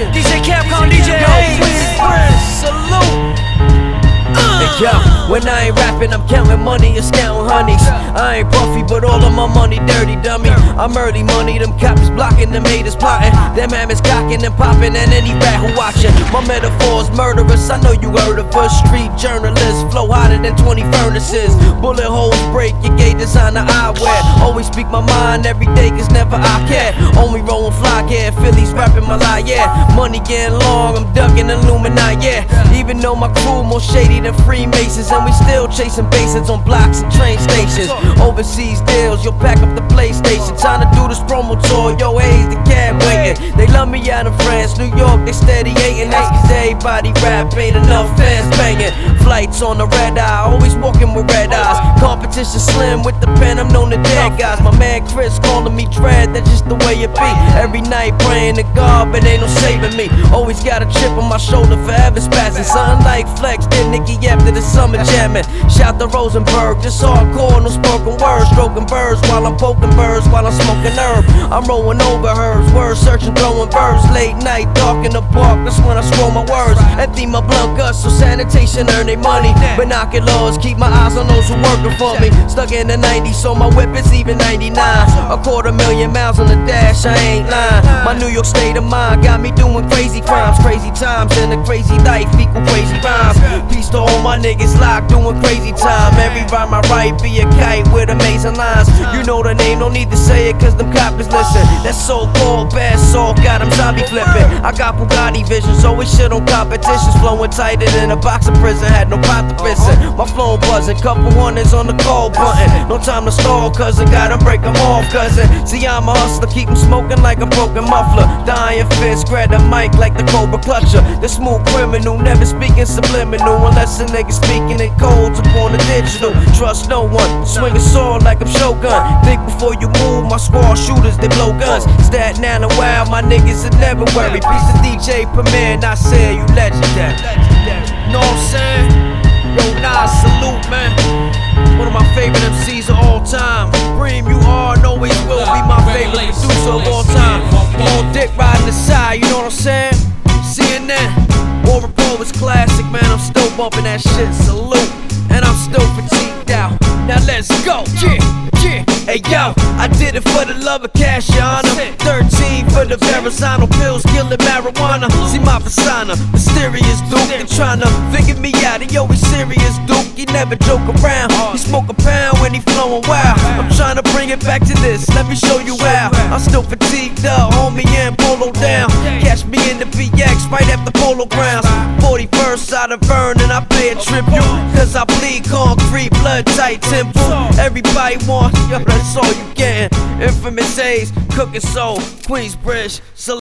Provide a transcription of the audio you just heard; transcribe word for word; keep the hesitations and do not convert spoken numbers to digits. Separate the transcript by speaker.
Speaker 1: Nigga.
Speaker 2: D J Capcom, D J Hayes. Salute.
Speaker 1: Yo, when I ain't rapping, I'm counting money and scouting honeys. I ain't puffy, but all of my money dirty, dummy. I'm early money, them cops blocking, them haters plotting. Them hammers cocking and popping, and any rat who watching. My metaphor's murderous, I know you heard of us. Street journalists, flow hotter than twenty furnaces. Bullet holes break, your gay designer eyewear. Always speak my mind every day, cause never I care. Only rolling fly, yeah, Phillies rapping my lie, yeah. Money getting long, I'm ducking Illuminati, yeah. Even though my crew more shady than Freemasons, and we still chasing bases on blocks and train stations. Overseas deals, you'll pack up the PlayStation. Time to do this promo tour, yo, Hayes, the cab waiting. They love me out in France, New York, they steady hating. Everybody rap, ain't enough fans banging. Flights on the red eye, always walking with red eyes. Competition slim with the pen, I'm known to dead guys. My man Chris calling me dread, that's just the way it be. Every night praying to God, but ain't no saving me. Always got a chip on my shoulder, forever spazzing. Something like Flex, did Nicky after the summer jamming. Shout to Rosenberg, just hardcore, no spoken words. Stroking birds while I'm poking birds, while I'm smoking herb. I'm rolling over herbs, words searching, throwing verbs. Late night, dark in the park, that's when I scroll my words. Empty my blunt guts, so sanitation earn they money. Binoculars, keep my eyes on those who working for me. Stuck in the nineties, so my whip is even ninety-nine. A quarter million miles on the dash, I ain't lying. My New York state of mind got me doing crazy crimes. Crazy times and a crazy life equal crazy rhymes. Peace to all my niggas locked doing crazy time. Every rhyme I write be a kite with amazing lines. You know the name, no need to say it cause them coppers listen. That so-called bad soul got them zombie flipping. I got Bugatti visions, always shit on competitions. Flowing tighter than a box of prison, had no pot to pissen. My flow buzzing, couple hundreds on the call button. No time to stall cousin, gotta break them off cousin. See I'm a hustler, keep them smoking like a broken muffler. Dying fist, grab the mic like the Cobra Clutcher. The smooth criminal, never speaking subliminal. Unless a nigga speaking in codes upon the digital. Trust no one, swing a sword like I'm Shogun. Think before you move, my squad shooters, they blow guns. Staten Island wild, my niggas are never worry. Piece of D J Premier, I say you legendary.
Speaker 2: Know what I'm saying? Yo, Nas, salute, man. One of my favorite M Cs of all time. Bream, you are and always will be my favorite producer of all time. All dick riding the side, you know what I'm saying? C N N, War Report was classic, man. I'm still bumping that shit, salute. And I'm still fatigued out. Now let's go, yeah, yeah. Hey yo, I did it for the love of cash, your honor. Thirteen for the Verrazano pills, killing marijuana. See my persona, mysterious Duke. They tryna figure me out, he always serious Duke. He never joke around, he smoke a pound when he flowing wild. I'm tryna bring it back to this, let me show you how. I'm still fatigued up, homie, and polo down. Catch me in the B X right after Polo Grounds. forty-first out of Vernon, I pay a tribute. Cause I bleed concrete, blood tight temple. Everybody want, yo, that's all you gettin'. Infamous Hayes, cooking soul, Queensbridge.